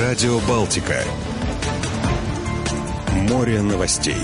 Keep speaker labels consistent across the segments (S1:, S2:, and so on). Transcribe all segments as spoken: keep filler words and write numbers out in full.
S1: Радио Балтика. Море новостей.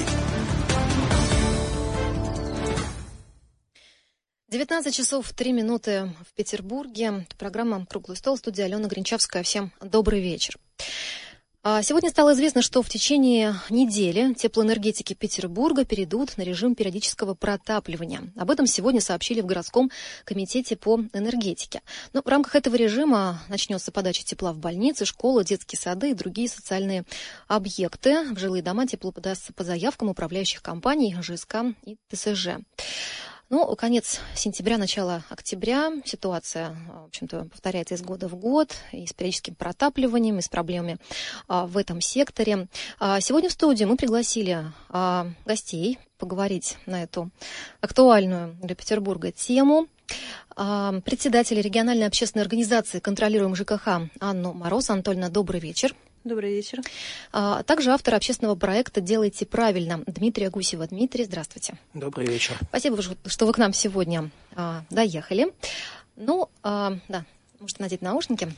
S2: девятнадцать часов три минуты в Петербурге. Программа «Круглый стол», студия Алена Гринчавская. Всем добрый вечер. Сегодня стало известно, что в течение недели теплоэнергетики Петербурга перейдут на режим периодического протапливания. Об этом сегодня сообщили в городском комитете по энергетике. Но в рамках этого режима начнется подача тепла в больницы, школы, детские сады и другие социальные объекты. В жилые дома тепло подастся по заявкам управляющих компаний ЖСК и ТСЖ. Ну, конец сентября, начало октября. Ситуация, в общем-то, повторяется из года в год, и с периодическим протапливанием, и с проблемами а, в этом секторе. А, сегодня в студию мы пригласили а, гостей поговорить на эту актуальную для Петербурга тему. А, председатель региональной общественной организации «Контролируем ЖКХ» Анну Мороз. Анатольевна, добрый вечер.
S3: Добрый вечер.
S2: А также автор общественного проекта «Делайте правильно» Дмитрия Гусева. Дмитрий, здравствуйте.
S4: Добрый вечер.
S2: Спасибо, что вы к нам сегодня а, доехали. Ну, а, да, можете надеть наушники.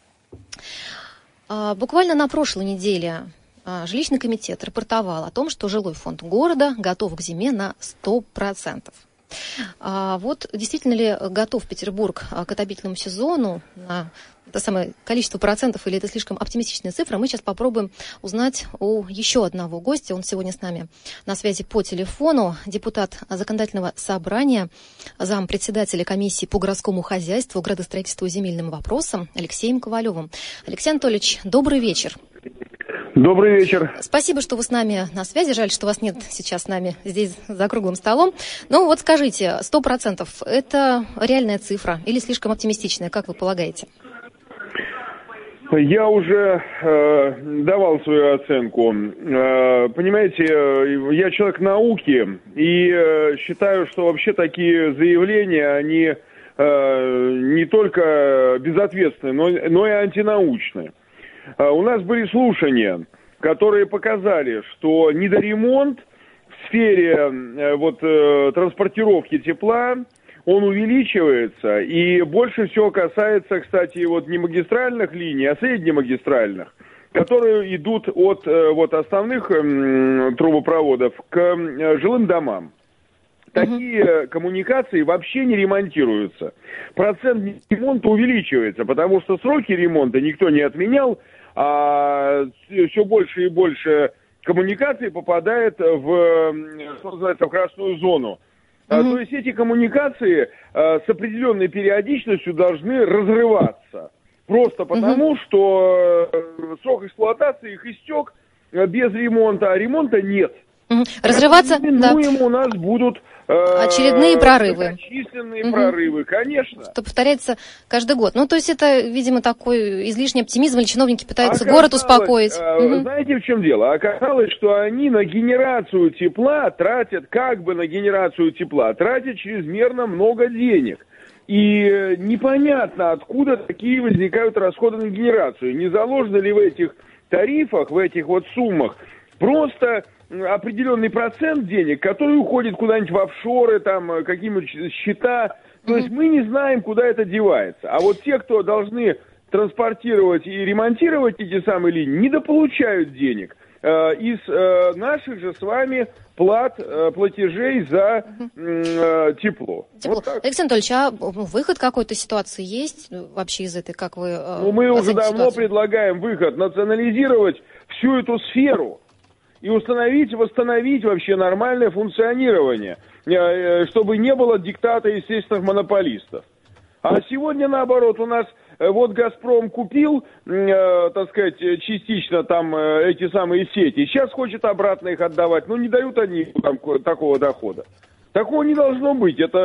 S2: А, буквально на прошлой неделе а, жилищный комитет рапортовал о том, что жилой фонд города готов к зиме на сто процентов. А вот действительно ли готов Петербург к отопительному сезону на это самое количество процентов, или это слишком оптимистичная цифра, мы сейчас попробуем узнать у еще одного гостя. Он сегодня с нами на связи по телефону, депутат законодательного собрания, зампредседателя комиссии по городскому хозяйству, градостроительству и земельным вопросам Алексеем Ковалевым. Алексей Анатольевич, добрый вечер.
S5: Добрый вечер.
S2: Спасибо, что вы с нами на связи. Жаль, что вас нет сейчас с нами здесь за круглым столом. Ну вот скажите, сто процентов это реальная цифра или слишком оптимистичная, как вы полагаете?
S5: Я уже э, давал свою оценку. Э, понимаете, я человек науки и э, считаю, что вообще такие заявления, они э, не только безответственны, но, но и антинаучны. Э, у нас были слушания, которые показали, что недоремонт в сфере э, вот, э, транспортировки тепла, он увеличивается, и больше всего касается, кстати, вот не магистральных линий, а среднемагистральных, которые идут от вот основных м, трубопроводов к м, жилым домам. Такие uh-huh. коммуникации вообще не ремонтируются. Процент ремонта увеличивается, потому что сроки ремонта никто не отменял, а все больше и больше коммуникаций попадает в, что называется, в красную зону. Mm-hmm. То есть эти коммуникации а, с определенной периодичностью должны разрываться. Просто потому, mm-hmm. что а, срок эксплуатации их истек а, без ремонта, а ремонта нет.
S2: Mm-hmm. Разрываться, да.
S5: У нас будут а,
S2: очередные прорывы.
S5: Очисленные
S2: mm-hmm.
S5: прорывы, конечно.
S2: Что повторяется каждый год. Ну, то есть это, видимо, такой излишний оптимизм, или чиновники пытаются оказалось, город успокоить.
S5: А,
S2: mm-hmm.
S5: Знаете, в чем дело? Оказалось, что они на генерацию тепла тратят, как бы на генерацию тепла, тратят чрезмерно много денег. И непонятно, откуда такие возникают расходы на генерацию. Не заложено ли в этих тарифах, в этих вот суммах, просто определенный процент денег, который уходит куда-нибудь в офшоры, там, какие-нибудь счета. То mm-hmm. есть мы не знаем, куда это девается. А вот те, кто должны транспортировать и ремонтировать эти самые линии, недополучают денег э, из э, наших же с вами плат, э, платежей за э, тепло.
S2: тепло.
S5: Вот
S2: Алексей Анатольевич, а выход какой-то ситуации есть вообще из этой, как вы э,
S5: Ну, мы уже давно
S2: ситуацию?
S5: предлагаем выход, национализировать всю эту сферу и установить, восстановить вообще нормальное функционирование, чтобы не было диктата естественных монополистов. А сегодня, наоборот, у нас вот «Газпром» купил, э, так сказать, частично там э, эти самые сети, сейчас хочет обратно их отдавать, но не дают они там такого дохода. Такого не должно быть. Это,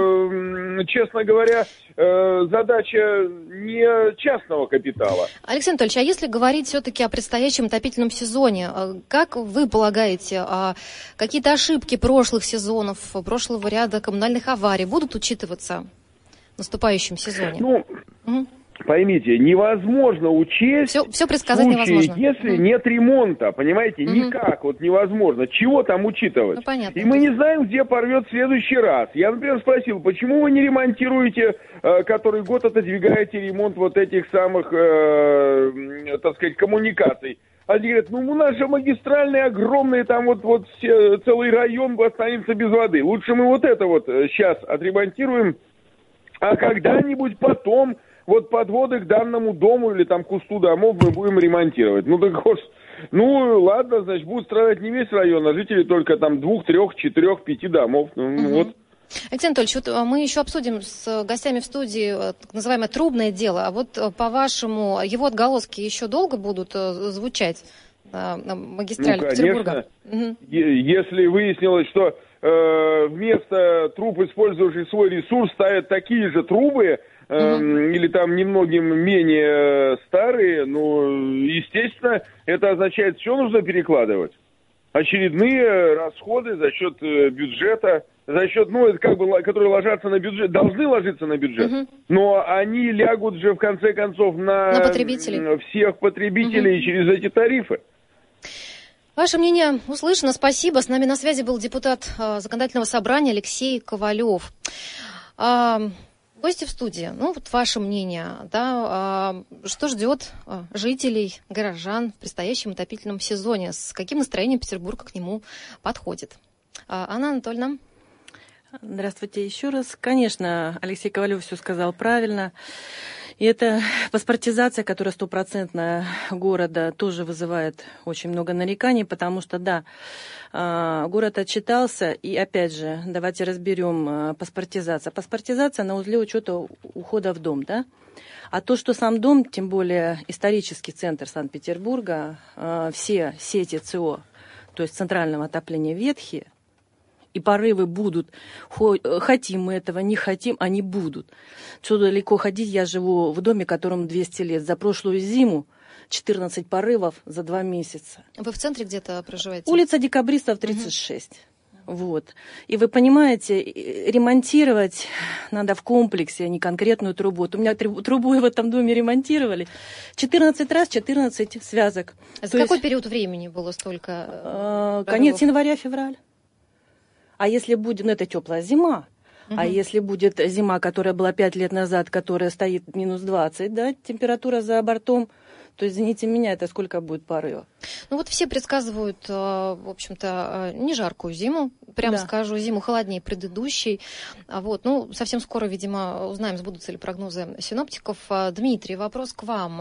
S5: э, честно говоря, э, задача не частного капитала.
S2: Алексей Анатольевич, а если говорить все-таки о предстоящем отопительном сезоне, как вы полагаете, какие-то ошибки прошлых сезонов, прошлого ряда коммунальных аварий будут учитываться в наступающем сезоне?
S5: Ну,
S2: угу.
S5: поймите, невозможно учесть
S2: все, все предсказать
S5: случаи,
S2: невозможно.
S5: если
S2: угу.
S5: нет ремонта, понимаете,
S2: угу.
S5: никак, вот невозможно. Чего там учитывать?
S2: Ну, понятно.
S5: И мы не знаем, где порвет в следующий раз. Я, например, спросил, почему вы не ремонтируете, э, который год отодвигаете ремонт вот этих самых, э, так сказать, коммуникаций? Они говорят, ну у нас же магистральные огромные, там вот, вот все, целый район останется без воды. Лучше мы вот это вот сейчас отремонтируем, а когда-нибудь потом вот подводы к данному дому или там кусту домов мы будем ремонтировать. Ну так вот, ну ладно, значит, будет страдать не весь район, а жители только там двух, трех, четырех, пяти домов. Ну, угу. вот.
S2: Алексей Анатольевич, вот мы еще обсудим с гостями в студии так называемое трубное дело. А вот по-вашему, его отголоски еще долго будут звучать на магистрали ну, Петербурга? Угу.
S5: Если выяснилось, что э, вместо труб, использующих свой ресурс, ставят такие же трубы, э, угу. или там немногим менее старые, ну, естественно, это означает, все нужно перекладывать. Очередные расходы за счет бюджета, за счет, ну, это как бы, которые ложатся на бюджет, должны ложиться на бюджет, uh-huh. но они лягут же, в конце концов, на,
S2: на потребителей.
S5: всех потребителей uh-huh. через эти тарифы.
S2: Ваше мнение услышано, спасибо. С нами на связи был депутат э, Законодательного собрания Алексей Ковалев. Э, гости в студии, ну, вот ваше мнение, да, э, что ждет э, жителей, горожан в предстоящем отопительном сезоне? С каким настроением Петербург к нему подходит? Э, Анна Анатольевна?
S3: Здравствуйте еще раз. Конечно, Алексей Ковалев все сказал правильно. И эта паспортизация, которая стопроцентная города, тоже вызывает очень много нареканий, потому что, да, город отчитался, и опять же, давайте разберем паспортизация. Паспортизация на узле учета ухода в дом, да? А то, что сам дом, тем более исторический центр Санкт-Петербурга, все сети ЦО, то есть центрального отопления ветхие, и порывы будут, хотим мы этого, не хотим, они будут. Что далеко ходить, я живу в доме, которому двести лет. За прошлую зиму четырнадцать порывов за два месяца.
S2: Вы в центре где-то проживаете?
S3: Улица Декабристов, тридцать шесть. Угу. Вот. И вы понимаете, ремонтировать надо в комплексе, а не конкретную трубу. Вот у меня трубу в этом доме ремонтировали. четырнадцать раз, четырнадцать связок.
S2: А за какой есть, период времени было столько? Э,
S3: конец января-февраль. А если будет, ну это теплая зима, угу. а если будет зима, которая была пять лет назад, которая стоит минус двадцать, да, температура за бортом, то, извините меня, это сколько будет порыва?
S2: Ну вот все предсказывают, в общем-то, не жаркую зиму, прямо да. скажу, зиму холоднее предыдущей. Вот, ну, совсем скоро, видимо, узнаем, сбудутся ли прогнозы синоптиков. Дмитрий, вопрос к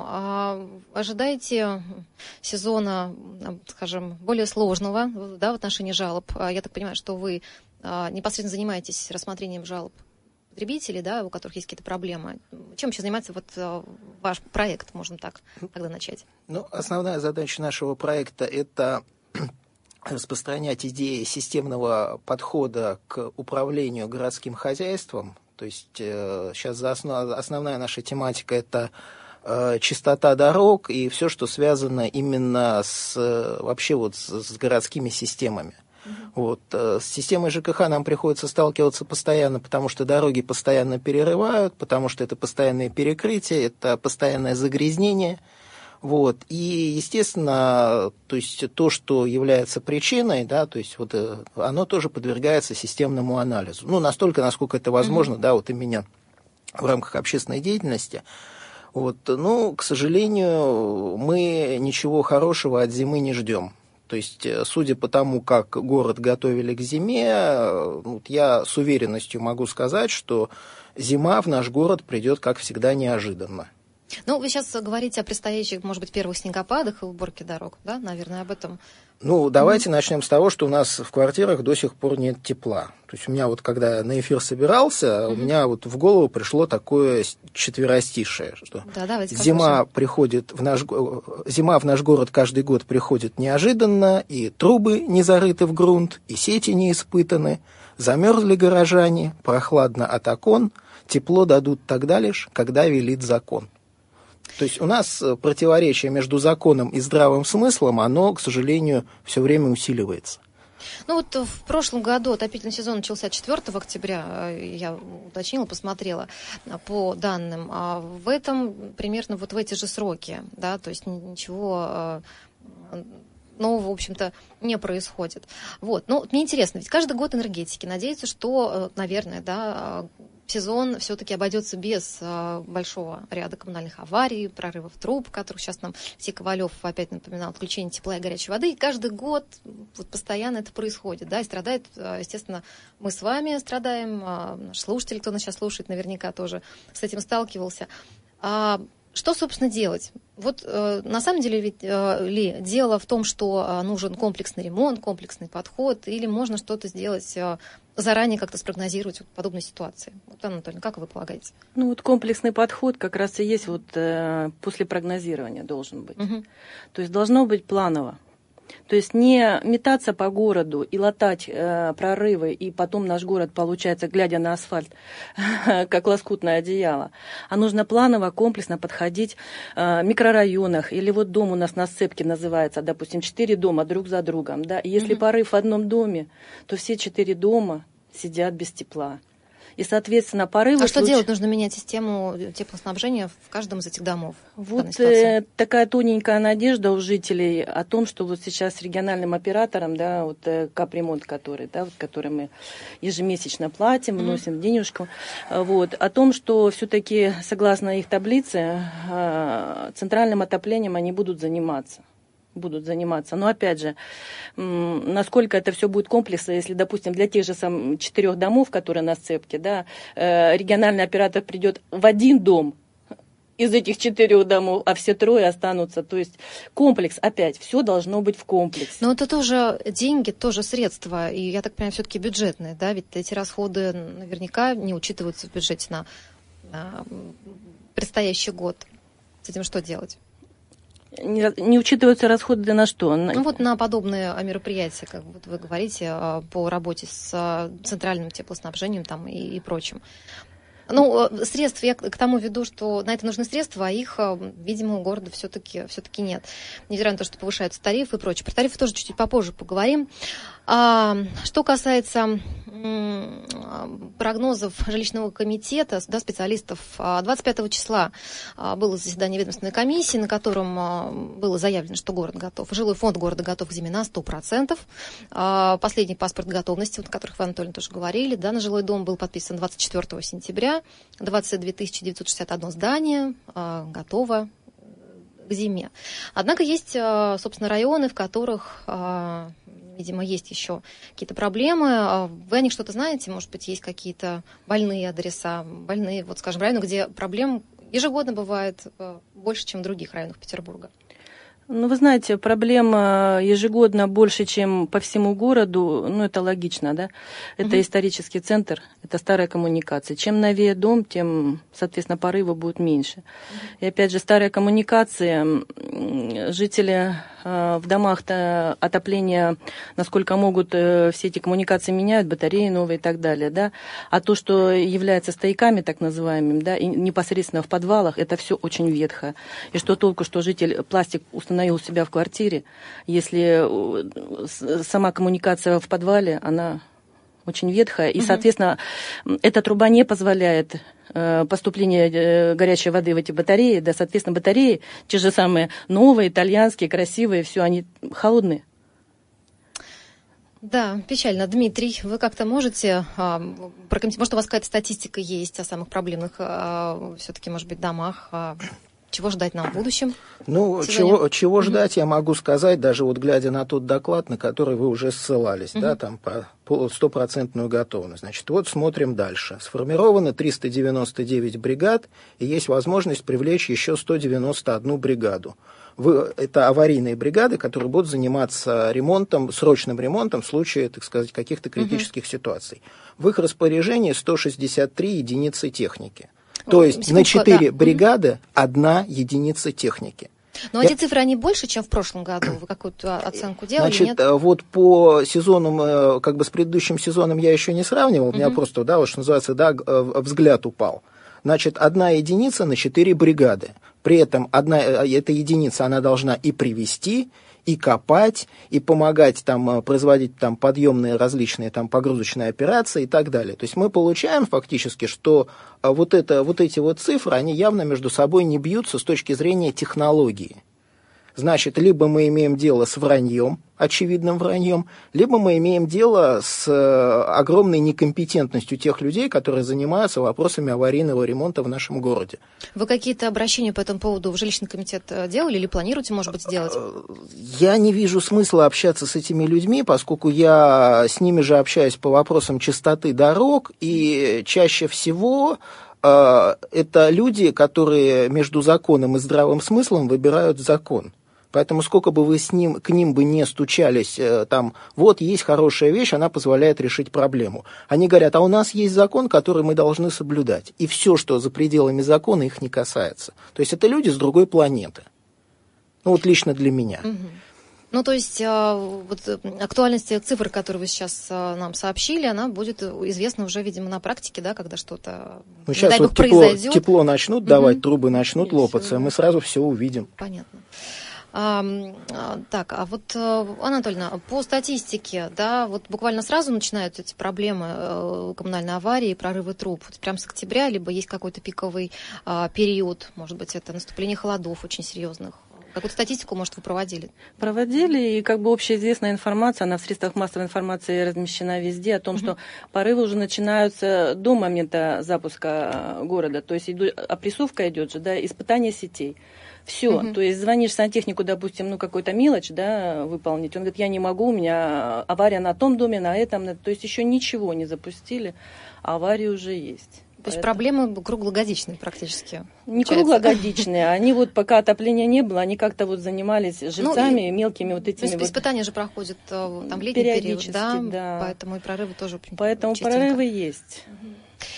S2: вам. Ожидаете сезона, скажем, более сложного, да, в отношении жалоб? Я так понимаю, что вы непосредственно занимаетесь рассмотрением жалоб потребителей, да, у которых есть какие-то проблемы. Чем еще занимается вот ваш проект, можно так тогда начать?
S4: Ну, основная задача нашего проекта – это распространять идеи системного подхода к управлению городским хозяйством. То есть э, сейчас за основ, основная наша тематика – это э, чистота дорог и все, что связано именно с, вообще вот с, с городскими системами. Вот. С системой ЖКХ нам приходится сталкиваться постоянно, потому что дороги постоянно перерывают, потому что это постоянное перекрытие, это постоянное загрязнение. Вот. И, естественно, то есть то, что является причиной, да, то есть вот, оно тоже подвергается системному анализу. Ну, настолько, насколько это возможно, mm-hmm. да, вот именно в рамках общественной деятельности. Вот. Ну, к сожалению, мы ничего хорошего от зимы не ждем. То есть, судя по тому, как город готовили к зиме, вот я с уверенностью могу сказать, что зима в наш город придет, как всегда, неожиданно.
S2: Ну, вы сейчас говорите о предстоящих, может быть, первых снегопадах и уборке дорог, да? Наверное, об этом.
S4: Ну, давайте mm-hmm. начнем с того, что у нас в квартирах до сих пор нет тепла. То есть у меня вот, когда я на эфир собирался, mm-hmm. у меня вот в голову пришло такое четверостишее, что да, давайте, зима приходит в наш зима в наш город каждый год приходит неожиданно, и трубы не зарыты в грунт, и сети не испытаны, замерзли горожане, прохладно от окон, тепло дадут тогда лишь, когда велит закон. То есть у нас противоречие между законом и здравым смыслом, оно, к сожалению, все время усиливается.
S2: Ну вот в прошлом году отопительный сезон начался четвёртого октября, я уточнила, посмотрела по данным, а в этом примерно вот в эти же сроки, да, то есть ничего нового, в общем-то, не происходит. Вот, ну, мне интересно, ведь каждый год энергетики надеются, что, наверное, да, сезон все-таки обойдется без а, большого ряда коммунальных аварий, прорывов труб, которых сейчас нам Алексей Ковалев опять напоминал, отключение тепла и горячей воды. И каждый год вот, постоянно это происходит, да, и страдает, естественно, мы с вами страдаем, а, наш слушатель, кто нас сейчас слушает, наверняка тоже с этим сталкивался. А, что, собственно, делать? Вот э, на самом деле ведь э, ли дело в том, что э, нужен комплексный ремонт, комплексный подход, или можно что-то сделать э, заранее, как-то спрогнозировать вот подобные ситуации? Вот, Анна Анатольевна, как вы полагаете?
S3: Ну вот комплексный подход как раз и есть вот э, после прогнозирования должен быть. Угу. То есть должно быть планово. То есть не метаться по городу и латать э, прорывы, и потом наш город, получается, глядя на асфальт, как лоскутное одеяло. А нужно планово, комплексно подходить э, в микрорайонах. Или вот дом у нас на сцепке называется, допустим, четыре дома друг за другом. Да? И если mm-hmm. порыв в одном доме, то все четыре дома сидят без тепла. И, соответственно, порывы...
S2: А что случ... делать? Нужно менять систему теплоснабжения в каждом из этих домов?
S3: Вот э, такая тоненькая надежда у жителей о том, что вот сейчас с региональным оператором, да, вот э, капремонт, который, да, вот, который мы ежемесячно платим, вносим mm-hmm. денежку, вот, о том, что все-таки, согласно их таблице, э, центральным отоплением они будут заниматься. будут заниматься. Но опять же, насколько это все будет комплексно, если, допустим, для тех же сам четырех домов, которые на сцепке, да, региональный оператор придет в один дом из этих четырех домов, а все трое останутся. То есть комплекс, опять, все должно быть в комплексе.
S2: Но это тоже деньги, тоже средства, и, я так понимаю, все-таки бюджетные, да, ведь эти расходы наверняка не учитываются в бюджете на, на предстоящий год. С этим что делать?
S3: Не, не учитываются расходы на что?
S2: Ну вот на подобные мероприятия, как вот вы говорите, по работе с центральным теплоснабжением там и, и прочим. Ну, средств, я к тому веду, что на это нужны средства, а их, видимо, у города все-таки, все-таки нет. Несмотря на то, что повышаются тарифы и прочее. Про тарифы тоже чуть-чуть попозже поговорим. А, что касается м, прогнозов жилищного комитета, да, специалистов, двадцать пятого числа было заседание ведомственной комиссии, на котором было заявлено, что город готов, жилой фонд города готов к зиме на сто процентов. А, последний паспорт готовности, вот, о которых вы, Анатольевна, тоже говорили, да, на жилой дом был подписан двадцать четвёртого сентября. двадцать две тысячи девятьсот шестьдесят одно здание а, готово к зиме. Однако есть, а, собственно, районы, в которых, а, видимо, есть еще какие-то проблемы. Вы о них что-то знаете? Может быть, есть какие-то больные адреса, больные, вот, скажем, районы, где проблем ежегодно бывает а, больше, чем в других районах Петербурга?
S3: Ну, вы знаете, проблема ежегодно больше, чем по всему городу, ну, это логично, да? Это uh-huh. исторический центр, это старая коммуникация. Чем новее дом, тем, соответственно, порыва будет меньше. Uh-huh. И, опять же, старая коммуникация, жители э, в домах-то отопление, насколько могут, э, все эти коммуникации меняют, батареи новые и так далее, да? А то, что является стояками, так называемыми, да, и непосредственно в подвалах, это все очень ветхо. И что толку, что житель пластик установил у себя в квартире, если сама коммуникация в подвале, она очень ветхая, и, соответственно, угу. эта труба не позволяет э, поступления э, горячей воды в эти батареи, да, соответственно, батареи, те же самые новые, итальянские, красивые, все, они холодные.
S2: Да, печально. Дмитрий, вы как-то можете а, прокомментировать, может, у вас какая-то статистика есть о самых проблемных, а, все-таки, может быть, домах, а, чего ждать нам в будущем?
S4: Ну, чего, чего mm-hmm. ждать, я могу сказать, даже вот глядя на тот доклад, на который вы уже ссылались, mm-hmm. да, там по стопроцентную готовность. Значит, вот смотрим дальше. Сформировано триста девяносто девять бригад, и есть возможность привлечь еще сто девяносто одну бригаду. Вы, это аварийные бригады, которые будут заниматься ремонтом, срочным ремонтом в случае, так сказать, каких-то критических mm-hmm. ситуаций. В их распоряжении сто шестьдесят три единицы техники. То есть Секундку, на четыре да. бригады одна единица техники.
S2: Но эти Я... цифры, они больше, чем в прошлом году? Вы какую-то оценку делали?
S4: Значит, нет? Вот по сезонам, как бы с предыдущим сезоном я еще не сравнивал, у меня uh-huh. просто, да, вот что называется, да, взгляд упал. Значит, одна единица на четыре бригады. При этом одна эта единица, она должна и привести, и копать, и помогать там производить там подъемные различные там погрузочные операции и так далее. То есть мы получаем фактически, что вот, это, вот эти вот цифры, они явно между собой не бьются с точки зрения технологии. Значит, либо мы имеем дело с враньем, очевидным враньем, либо мы имеем дело с огромной некомпетентностью тех людей, которые занимаются вопросами аварийного ремонта в нашем городе.
S2: Вы какие-то обращения по этому поводу в жилищный комитет делали или планируете, может быть, сделать?
S4: Я не вижу смысла общаться с этими людьми, поскольку я с ними же общаюсь по вопросам чистоты дорог, и чаще всего это люди, которые между законом и здравым смыслом выбирают закон. Поэтому сколько бы вы с ним, к ним бы не стучались, там, вот есть хорошая вещь, она позволяет решить проблему. Они говорят, а у нас есть закон, который мы должны соблюдать. И все, что за пределами закона, их не касается. То есть это люди с другой планеты. Ну вот лично для меня.
S2: Угу. Ну, то есть вот, актуальность цифр, которые вы сейчас нам сообщили, она будет известна уже, видимо, на практике, да, когда что-то,
S4: ну, сейчас вот тепло, тепло начнут давать, угу. трубы начнут и лопаться, все, мы сразу все увидим.
S2: Понятно. А, так, а вот, Анатольевна, по статистике, да, вот буквально сразу начинаются эти проблемы коммунальной аварии, прорывы труб, вот прям с октября, либо есть какой-то пиковый а, период, может быть, это наступление холодов очень серьезных. Какую-то статистику, может, вы проводили?
S3: Проводили, и как бы общеизвестная информация, она в средствах массовой информации размещена везде, о том, uh-huh. что порывы уже начинаются до момента запуска города, то есть опрессовка идет же, да, испытание сетей. Все, uh-huh. то есть звонишь сантехнику, допустим, ну какой-то мелочь, да, выполнить, он говорит, я не могу, у меня авария на том доме, на этом, то есть еще ничего не запустили, а аварии уже есть.
S2: То есть проблемы круглогодичные практически?
S3: Не круглогодичные, они вот пока отопления не было, они как-то вот занимались жильцами, ну, мелкими вот этими.
S2: То есть
S3: вот...
S2: испытания же проходят там в летний период, да?
S3: да,
S2: поэтому и прорывы тоже очень
S3: Поэтому частенько. Прорывы есть.
S2: Угу.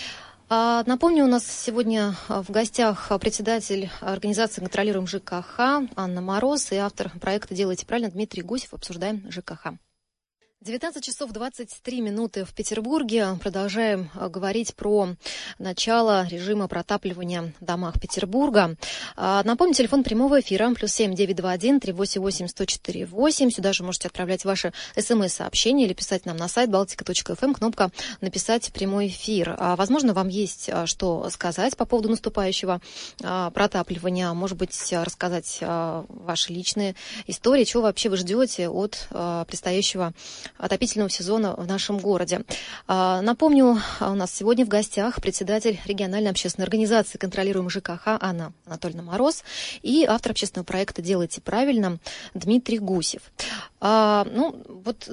S2: А, напомню, у нас сегодня в гостях председатель организации «Контролируем ЖКХ» Анна Мороз и автор проекта «Делайте правильно» Дмитрий Гусев. Обсуждаем ЖКХ. девятнадцать часов двадцать три минуты в Петербурге. Продолжаем говорить про начало режима протапливания в домах Петербурга. Напомню, телефон прямого эфира плюс семь девятьсот двадцать один триста восемьдесят восемь сто четыре восемь. Сюда же можете отправлять ваши смс-сообщения или писать нам на сайт балтика точка эф эм, кнопка «Написать прямой эфир». Возможно, вам есть что сказать по поводу наступающего протапливания. Может быть, рассказать ваши личные истории, чего вообще вы ждете от предстоящего отопительного сезона в нашем городе. Напомню, у нас сегодня в гостях председатель региональной общественной организации «Контролируем ЖКХ» Анна Анатольевна Мороз и автор общественного проекта «Делайте правильно» Дмитрий Гусев. Ну, вот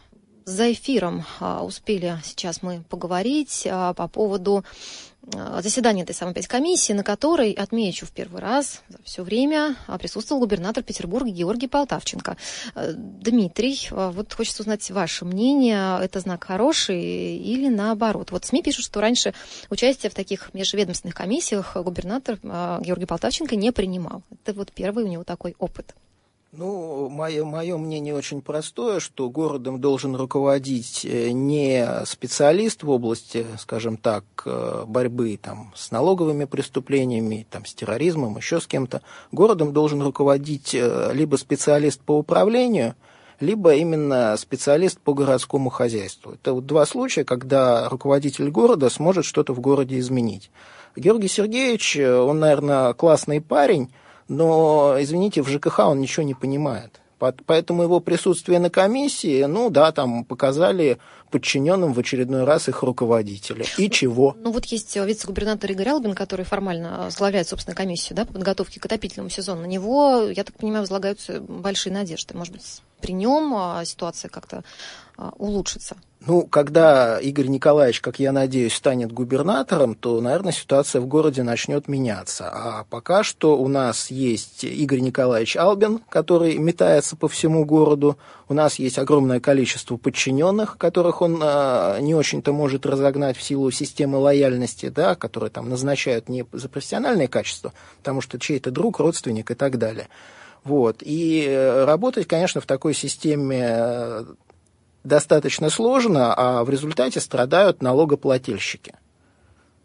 S2: за эфиром успели сейчас мы поговорить по поводу заседания этой самой комиссии, на которой, отмечу, в первый раз за все время присутствовал губернатор Петербурга Георгий Полтавченко. Дмитрий, вот хочется узнать ваше мнение. Это знак хороший или наоборот? Вот СМИ пишут, что раньше участие в таких межведомственных комиссиях губернатор Георгий Полтавченко не принимал. Это вот первый у него такой опыт.
S4: Ну, мое, мое мнение очень простое, что городом должен руководить не специалист в области, скажем так, борьбы там, с налоговыми преступлениями, там, с терроризмом, еще с кем-то. Городом должен руководить либо специалист по управлению, либо именно специалист по городскому хозяйству. Это вот два случая, когда руководитель города сможет что-то в городе изменить. Георгий Сергеевич, он, наверное, классный парень, но, извините, в ЖКХ он ничего не понимает. Поэтому его присутствие на комиссии, ну да, там показали подчиненным в очередной раз их руководителя. И чего?
S2: Ну вот есть вице-губернатор Игорь Албин, который формально возглавляет, собственно, комиссию, да, по подготовке к отопительному сезону. На него, я так понимаю, возлагаются большие надежды. Может быть, при нем ситуация как-то улучшится?
S4: Ну, когда Игорь Николаевич, как я надеюсь, станет губернатором, то, наверное, ситуация в городе начнет меняться. А пока что у нас есть Игорь Николаевич Албин, который метается по всему городу. У нас есть огромное количество подчиненных, которых он а, не очень-то может разогнать в силу системы лояльности, да, которые там назначают не за профессиональные качества, потому что чей-то друг, родственник и так далее. Вот. И работать, конечно, в такой системе достаточно сложно, а в результате страдают налогоплательщики.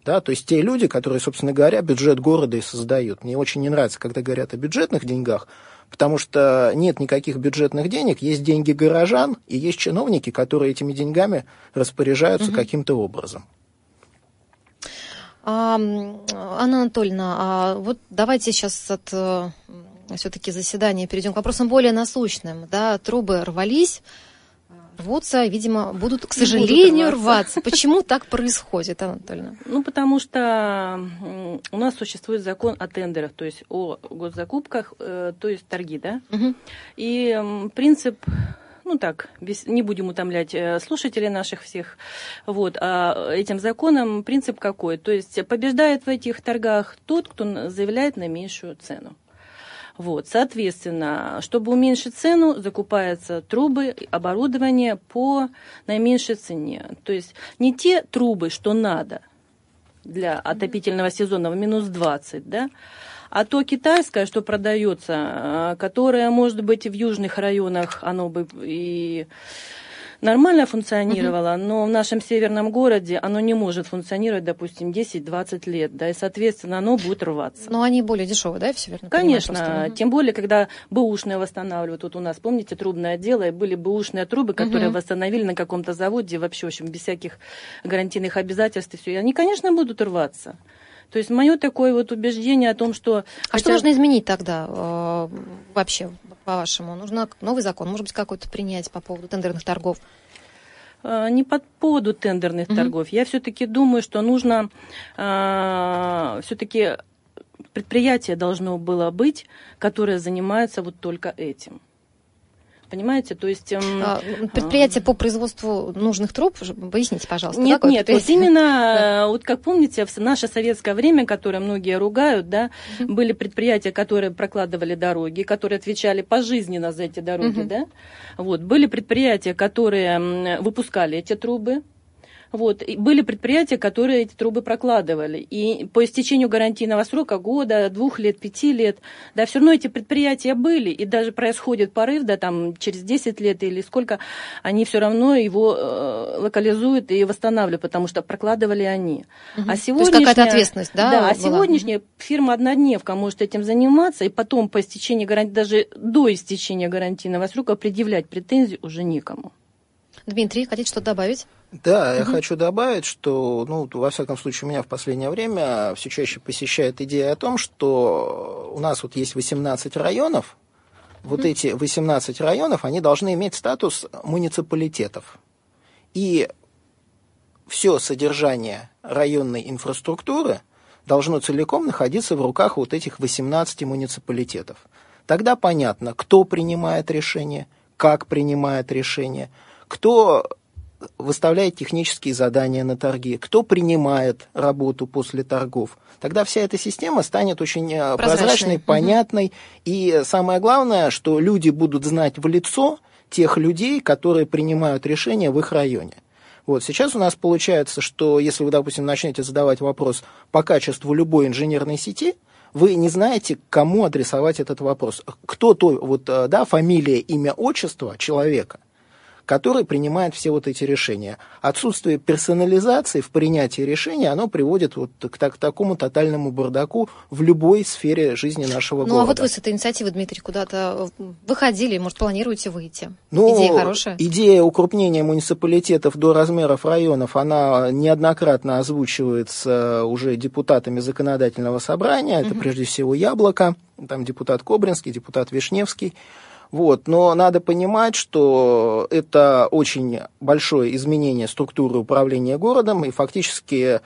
S4: Да, то есть те люди, которые, собственно говоря, бюджет города и создают. Мне очень не нравится, когда говорят о бюджетных деньгах, потому что нет никаких бюджетных денег, есть деньги горожан, и есть чиновники, которые этими деньгами распоряжаются угу. каким-то образом.
S2: А, Анна Анатольевна, а вот давайте сейчас от все-таки заседания перейдем к вопросам более насущным. Да, трубы рвались, рвутся, видимо, будут, к сожалению, рваться. Почему так происходит, Анна Анатольевна?
S3: Ну, потому что у нас существует закон о тендерах, то есть о госзакупках, то есть торги, да? Угу. И принцип, ну так, без, не будем утомлять слушателей наших всех, вот, а этим законом принцип какой? То есть побеждает в этих торгах тот, кто заявляет наименьшую цену. Вот, соответственно, чтобы уменьшить цену, закупаются трубы, оборудование по наименьшей цене. То есть не те трубы, что надо для отопительного сезона в минус двадцать, да, а то китайское, что продается, которое, может быть, в южных районах оно бы и нормально функционировало, uh-huh. но в нашем северном городе оно не может функционировать, допустим, десять-двадцать лет, да, и, соответственно, оно будет рваться.
S2: Но они более дешевые, да, в северном?
S3: Конечно, просто, тем более, когда бэушные восстанавливают. Вот у нас, помните, трубное дело, и были бэушные трубы, которые uh-huh. восстановили на каком-то заводе, вообще, в общем, без всяких гарантийных обязательств, и все, и они, конечно, будут рваться. То есть мое такое вот убеждение о том, что...
S2: А
S3: хотя...
S2: что нужно изменить тогда э, вообще, по-вашему? Нужно новый закон, может быть, какой-то принять по поводу тендерных торгов?
S3: Не по поводу тендерных mm-hmm. торгов. Я все-таки думаю, что нужно... Э, все-таки предприятие должно было быть, которое занимается вот только этим. Понимаете, то есть...
S2: А, предприятие по производству нужных труб, поясните, пожалуйста.
S3: Нет, нет, вот именно, вот как помните, в наше советское время, которое многие ругают, да, uh-huh. были предприятия, которые прокладывали дороги, которые отвечали пожизненно за эти дороги, uh-huh. да, вот, были предприятия, которые выпускали эти трубы. Вот. И были предприятия, которые эти трубы прокладывали. И по истечению гарантийного срока года, двух лет, пяти лет, да, все равно эти предприятия были. И даже происходит порыв, да, там через десять лет или сколько, они все равно его э, локализуют и восстанавливают, потому что прокладывали они.
S2: Угу. А сегодняшняя... То есть какая-то ответственность, да?
S3: Да, а сегодняшняя фирма однодневка может этим заниматься, и потом по истечении гарантии, даже до истечения гарантийного срока предъявлять претензии уже никому.
S2: Дмитрий, хотите что-то добавить?
S4: Да, я угу. хочу добавить, что, ну, во всяком случае, меня в последнее время все чаще посещает идея о том, что у нас вот есть восемнадцать районов, угу. вот эти восемнадцать районов, они должны иметь статус муниципалитетов. И все содержание районной инфраструктуры должно целиком находиться в руках вот этих восемнадцати муниципалитетов. Тогда понятно, кто принимает решение, как принимает решение, кто выставляет технические задания на торги, кто принимает работу после торгов. Тогда вся эта система станет очень прозрачной, прозрачной понятной. Угу. И самое главное, что люди будут знать в лицо тех людей, которые принимают решения в их районе. Вот сейчас у нас получается, что если вы, допустим, начнете задавать вопрос по качеству любой инженерной сети, вы не знаете, кому адресовать этот вопрос. Кто то, вот, да, фамилия, имя, отчество человека, который принимает все вот эти решения. Отсутствие персонализации в принятии решения, оно приводит вот к, так, к такому тотальному бардаку в любой сфере жизни нашего
S2: ну,
S4: города.
S2: Ну, а вот вы с этой инициативой, Дмитрий, куда-то выходили, может, планируете выйти?
S4: Ну,
S2: идея хорошая?
S4: Идея укрупнения муниципалитетов до размеров районов, она неоднократно озвучивается уже депутатами законодательного собрания. Это, угу. прежде всего, Яблоко, там депутат Кобринский, депутат Вишневский. Вот. Но надо понимать, что это очень большое изменение структуры управления городом, и фактически э,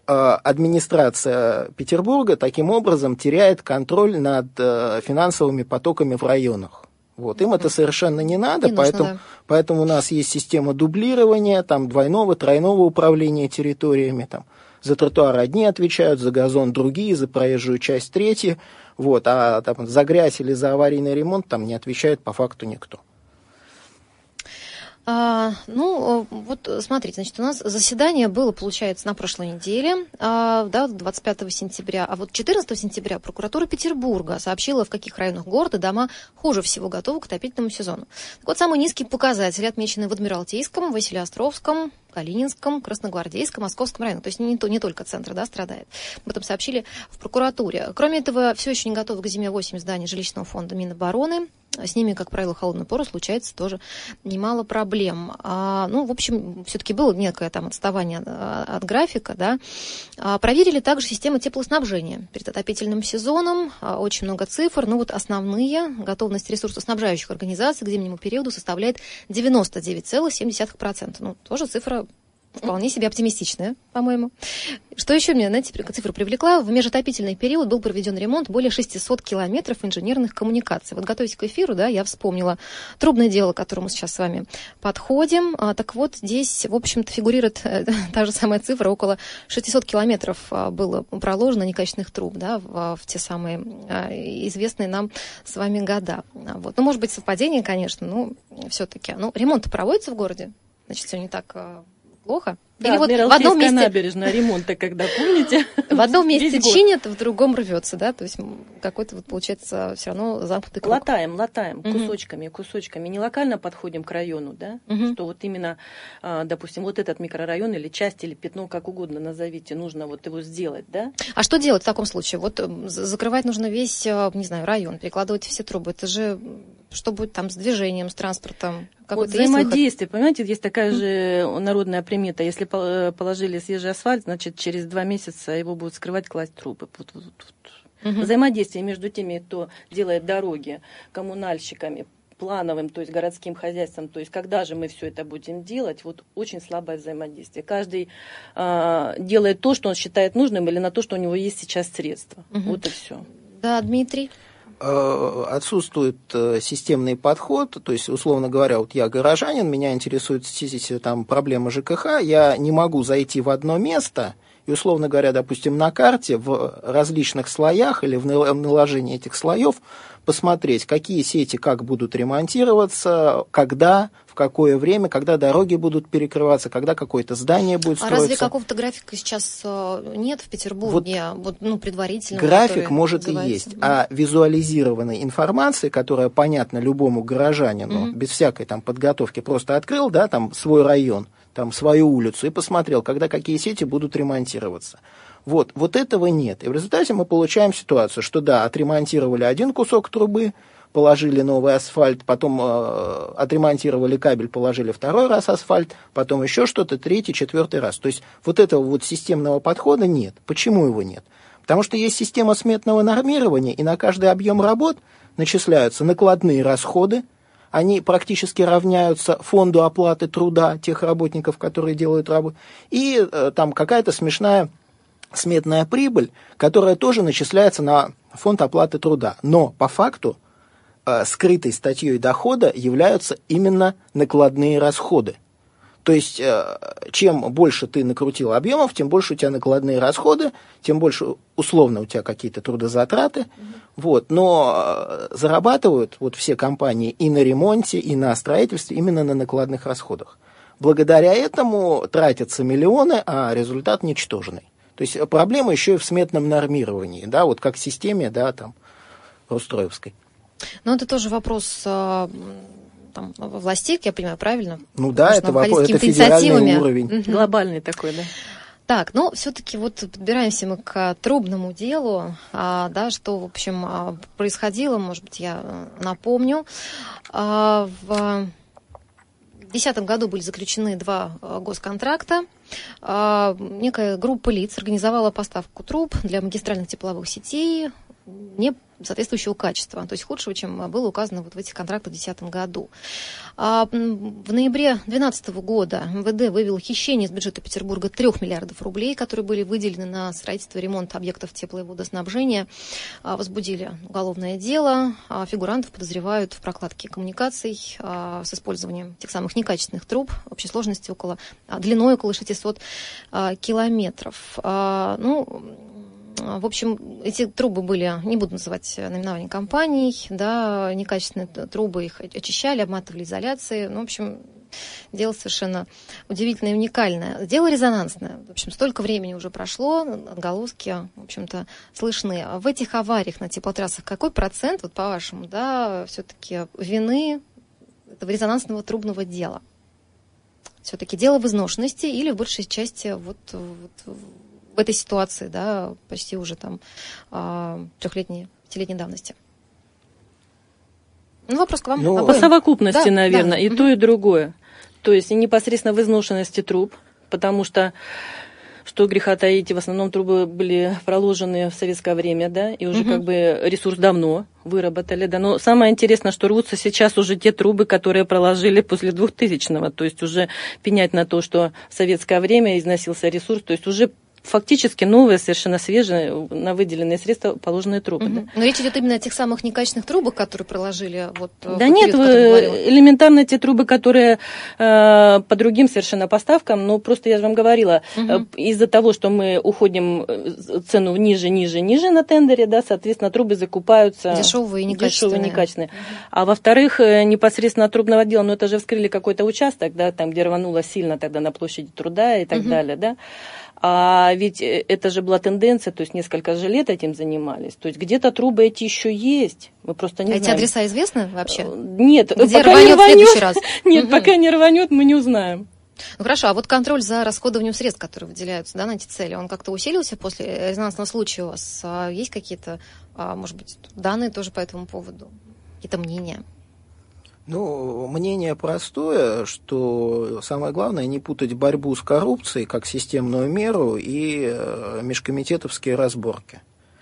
S4: администрация Петербурга таким образом теряет контроль над э, финансовыми потоками в районах. Вот. Им это совершенно не надо, не поэтому, нужно, да. поэтому у нас есть система дублирования, там, двойного, тройного управления территориями. Там. За тротуар одни отвечают, за газон другие, за проезжую часть третьи. Вот, а там, за грязь или за аварийный ремонт там не отвечает по факту никто.
S2: А, ну, вот смотрите, значит, у нас заседание было, получается, на прошлой неделе, а, да, двадцать пятого сентября, а вот четырнадцатого сентября прокуратура Петербурга сообщила, в каких районах города дома хуже всего готовы к отопительному сезону. Так вот, самые низкие показатели отмечены в Адмиралтейском, Василеостровском, Калининском, Красногвардейском, Московском районах. То есть не, то, не только центр, да, страдает. Об этом сообщили в прокуратуре. Кроме этого, все еще не готовы к зиме восемь зданий жилищного фонда Минобороны. С ними, как правило, холодную пору случается тоже немало проблем. А, ну, в общем, все-таки было некое там отставание от графика, да. А, проверили также систему теплоснабжения перед отопительным сезоном. А, очень много цифр. Ну, вот основные. Готовность ресурсоснабжающих организаций к зимнему периоду составляет девяносто девять целых семь десятых процента. Ну, тоже цифра вполне себе оптимистичная, по-моему. Что еще меня, знаете, цифру привлекла? В межотопительный период был проведен ремонт более шестисот километров инженерных коммуникаций. Вот готовясь к эфиру, да, я вспомнила трубное дело, к которому сейчас с вами подходим. А, так вот, здесь, в общем-то, фигурирует э, та же самая цифра. Около шестисот километров а, было проложено некачественных труб, да, в, в те самые а, известные нам с вами года. А, вот. Ну, может быть, совпадение, конечно, но все-таки. Ну, ремонт проводится в городе? Значит, все не так... А, плохо?
S3: Да,
S2: или вот в одном месте
S3: набережная ремонта, когда помните,
S2: в одном месте чинят, в другом рвется, да, то есть какой-то вот получается все равно замкнутый круг.
S3: Латаем, латаем кусочками, кусочками, не локально подходим к району, да, что вот именно, допустим, вот этот микрорайон или часть или пятно, как угодно назовите, нужно вот его сделать, да.
S2: А что делать в таком случае? Вот закрывать нужно весь, не знаю, район, перекладывать все трубы, это же что будет там с движением, с транспортом?
S3: Вот взаимодействие, понимаете, есть такая же народная примета. Если положили свежий асфальт, значит, через два месяца его будут скрывать, класть трубы. Вот, вот, вот. Угу. Взаимодействие между теми, кто делает дороги, коммунальщиками, плановым, то есть городским хозяйством, то есть когда же мы все это будем делать, вот очень слабое взаимодействие. Каждый а, делает то, что он считает нужным, или на то, что у него есть сейчас средства. Угу. Вот и все.
S2: Да, Дмитрий?
S4: Отсутствует системный подход, то есть, условно говоря, вот я горожанин, меня интересует там проблема ЖКХ, я не могу зайти в одно место и, условно говоря, допустим, на карте в различных слоях или в наложении этих слоев посмотреть, какие сети как будут ремонтироваться, когда, в какое время, когда дороги будут перекрываться, когда какое-то здание будет строиться.
S2: А разве какого-то графика сейчас нет в Петербурге, вот, вот, ну, предварительно?
S4: График может и есть, mm-hmm. а визуализированной информации, которая понятна любому горожанину, mm-hmm. без всякой там подготовки, просто открыл, да, там свой район, там свою улицу и посмотрел, когда какие сети будут ремонтироваться. Вот, вот этого нет. И в результате мы получаем ситуацию, что да, отремонтировали один кусок трубы, положили новый асфальт, потом э, отремонтировали кабель, положили второй раз асфальт, потом еще что-то, третий, четвертый раз. То есть вот этого вот системного подхода нет. Почему его нет? Потому что есть система сметного нормирования, и на каждый объем работ начисляются накладные расходы, они практически равняются фонду оплаты труда тех работников, которые делают работу, и э, там какая-то смешная сметная прибыль, которая тоже начисляется на фонд оплаты труда. Но по факту э, скрытой статьей дохода являются именно накладные расходы. То есть, э, чем больше ты накрутил объемов, тем больше у тебя накладные расходы, тем больше условно у тебя какие-то трудозатраты. Mm-hmm. Вот. Но э, зарабатывают вот все компании и на ремонте, и на строительстве именно на накладных расходах. Благодаря этому тратятся миллионы, а результат ничтожный. То есть проблема еще и в сметном нормировании, да, вот как в системе, да, там, Ростроевской.
S2: Но это тоже вопрос там, властей, я понимаю, правильно?
S4: Ну да, это, вопрос, это федеральный уровень.
S3: Угу. Глобальный такой, да.
S2: Так, ну, все-таки вот подбираемся мы к трубному делу, а, да, что, в общем, происходило, может быть, я напомню. А, в две тысячи десятом году были заключены два госконтракта. Некая группа лиц организовала поставку труб для магистральных тепловых сетей не соответствующего качества, то есть худшего, чем было указано вот в этих контрактах в две тысячи десятом году. В ноябре две тысячи двенадцатого года МВД вывел хищение из бюджета Петербурга трех миллиардов рублей, которые были выделены на строительство и ремонт объектов тепло- и водоснабжения. Возбудили уголовное дело. Фигурантов подозревают в прокладке коммуникаций с использованием тех самых некачественных труб общей сложности около, длиной около шестисот километров. Ну, в общем, эти трубы были, не буду называть наименование компаний, да, некачественные трубы, их очищали, обматывали изоляцией. Ну, в общем, дело совершенно удивительное и уникальное. Дело резонансное. В общем, столько времени уже прошло, отголоски, в общем-то, слышны. В этих авариях на теплотрассах какой процент, вот по-вашему, да, все-таки вины этого резонансного трубного дела? Все-таки дело в изношенности или в большей части вот, вот в этой ситуации, да, почти уже там трехлетней, пятилетней давности? Ну, вопрос к вам.
S3: Ну, а по совокупности, да, наверное, да. И
S2: угу.
S3: то, и другое. То есть непосредственно в изношенности труб, потому что, что греха таить, в основном трубы были проложены в советское время, да, и уже угу. как бы ресурс давно выработали, да. Но самое интересное, что рвутся сейчас уже те трубы, которые проложили после двухтысячного, то есть уже пенять на то, что в советское время износился ресурс, то есть уже фактически новые, совершенно свежие, на выделенные средства положенные трубы.
S2: Угу.
S3: Да?
S2: Но речь идет именно о тех самых некачественных трубах, которые проложили вот.
S3: Да нет, период, элементарно те трубы, которые э, по другим совершенно поставкам, но просто я же вам говорила, угу. э, из-за того, что мы уходим цену ниже, ниже, ниже на тендере, да, соответственно, трубы закупаются
S2: дешевые и некачественные.
S3: Дешевые, некачественные. Угу. А во-вторых, непосредственно от трубного дела, ну это же вскрыли какой-то участок, да, там, где рвануло сильно тогда на площади Труда и так угу. далее, да. А ведь это же была тенденция, то есть несколько же лет этим занимались. То есть где-то трубы эти еще есть. Мы просто не
S2: а
S3: знаем.
S2: Эти адреса известны вообще?
S3: Нет.
S2: Где
S3: пока
S2: рванет
S3: не рванет,
S2: в следующий раз?
S3: Нет, пока не рванет, мы не узнаем.
S2: Ну хорошо, а вот контроль за расходованием средств, которые выделяются, да, на эти цели, он как-то усилился после резонансного случая у вас? А есть какие-то, может быть, данные тоже по этому поводу? Какие-то мнения?
S4: Ну, мнение простое, что самое главное не путать борьбу с коррупцией как системную меру и межкомитетовские разборки.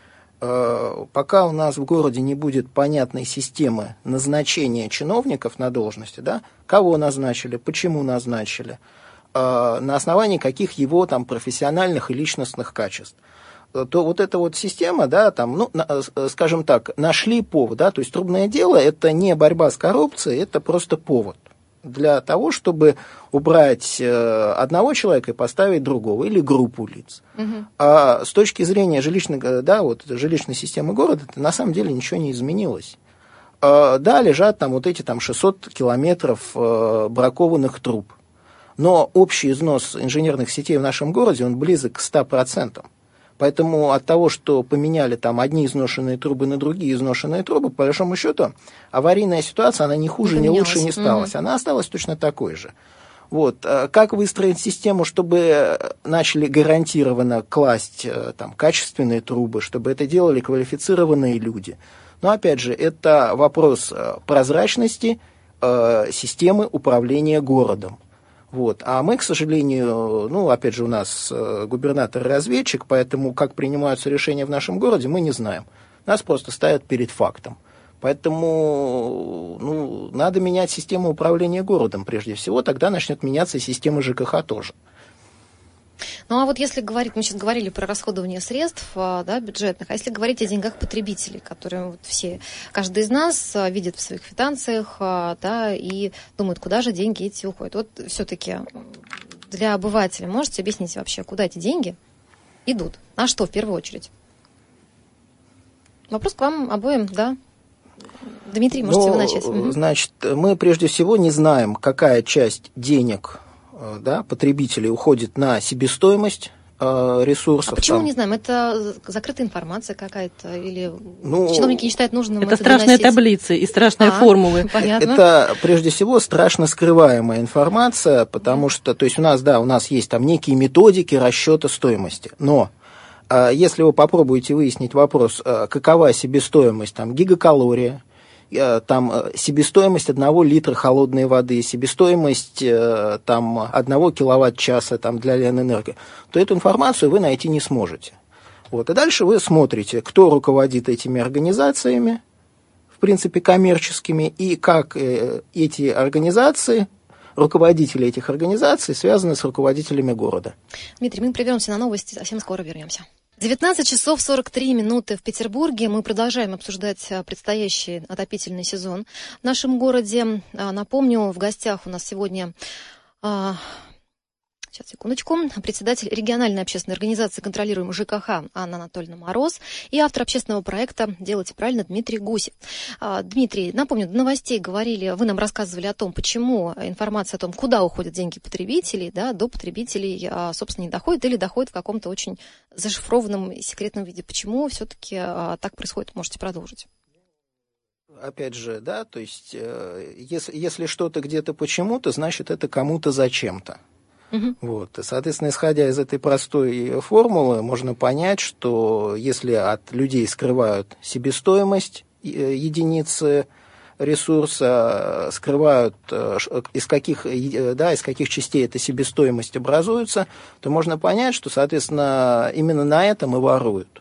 S4: Пока у нас в городе не будет понятной системы назначения чиновников на должности, да, кого назначили, почему назначили, на основании каких его там профессиональных и личностных качеств, то вот эта вот система, да, там, ну, скажем так, нашли повод, да, то есть трубное дело – это не борьба с коррупцией, это просто повод для того, чтобы убрать одного человека и поставить другого, или группу лиц. Угу. А с точки зрения жилищной, да, вот, жилищной системы города, на самом деле ничего не изменилось. Да, лежат там вот эти там шестьсот километров бракованных труб, но общий износ инженерных сетей в нашем городе, он близок к ста процентам. Поэтому от того, что поменяли там одни изношенные трубы на другие изношенные трубы, по большому счету, аварийная ситуация, она ни хуже, ни лучше не сталась. Угу. Она осталась точно такой же. Вот. Как выстроить систему, чтобы начали гарантированно класть там, качественные трубы, чтобы это делали квалифицированные люди? Но, опять же, это вопрос прозрачности э, системы управления городом. Вот. А мы, к сожалению, ну, опять же, у нас губернатор-разведчик, поэтому как принимаются решения в нашем городе, мы не знаем. Нас просто ставят перед фактом. Поэтому ну, надо менять систему управления городом прежде всего, тогда начнет меняться и система ЖКХ тоже.
S2: Ну а вот если говорить, мы сейчас говорили про расходование средств, да, бюджетных, а если говорить о деньгах потребителей, которые вот все, каждый из нас видит в своих квитанциях, да, и думает, куда же деньги эти уходят. Вот все-таки для обывателя можете объяснить вообще, куда эти деньги идут? На что в первую очередь? Вопрос к вам обоим, да? Дмитрий, можете
S4: ну,
S2: вы начать.
S4: Значит, мы прежде всего не знаем, какая часть денег, да, потребителей уходит на себестоимость э, ресурсов.
S2: А почему
S4: там.
S2: не знаем? Это закрытая информация какая-то? Или
S4: ну,
S2: чиновники не считают нужным это
S3: это страшные
S2: доносить?
S3: Таблицы и страшные а, формулы.
S2: Понятно.
S4: Это, прежде всего, страшно скрываемая информация, потому что, то есть у нас, да, у нас есть там некие методики расчета стоимости, но э, если вы попробуете выяснить вопрос, э, какова себестоимость, там, гигакалория, там себестоимость одного литра холодной воды, себестоимость там, одного киловатт-часа там, для Ленэнерго, то эту информацию вы найти не сможете. Вот. И дальше вы смотрите, кто руководит этими организациями, в принципе, коммерческими, и как эти организации, руководители этих организаций связаны с руководителями города.
S2: Дмитрий, мы прервемся на новости, совсем скоро вернемся. девятнадцать часов сорок три минуты в Петербурге. Мы продолжаем обсуждать предстоящий отопительный сезон в нашем городе. Напомню, в гостях у нас сегодня Сейчас, секундочку. Председатель региональной общественной организации «Контролируемый ЖКХ» Анна Анатольевна Мороз и автор общественного проекта «Делайте правильно» Дмитрий Гусев. Дмитрий, напомню, до новостей говорили, вы нам рассказывали о том, почему информация о том, куда уходят деньги потребителей, да, до потребителей, собственно, не доходит или доходит в каком-то очень зашифрованном и секретном виде. Почему все-таки так происходит? Можете продолжить.
S4: Опять же, да, то есть, если, если что-то где-то почему-то, значит, это кому-то зачем-то. Uh-huh. Вот. И, соответственно, исходя из этой простой формулы, можно понять, что если от людей скрывают себестоимость единицы ресурса, скрывают, из каких, да, из каких частей эта себестоимость образуется, то можно понять, что, соответственно, именно на этом и воруют.